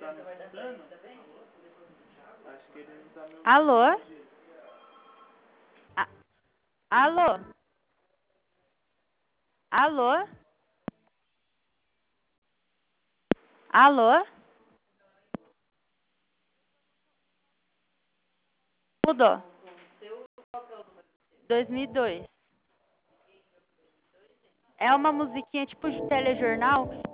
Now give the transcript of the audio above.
Alô? A- Alô? Alô? Alô? Mudou. 2002. É uma musiquinha tipo de telejornal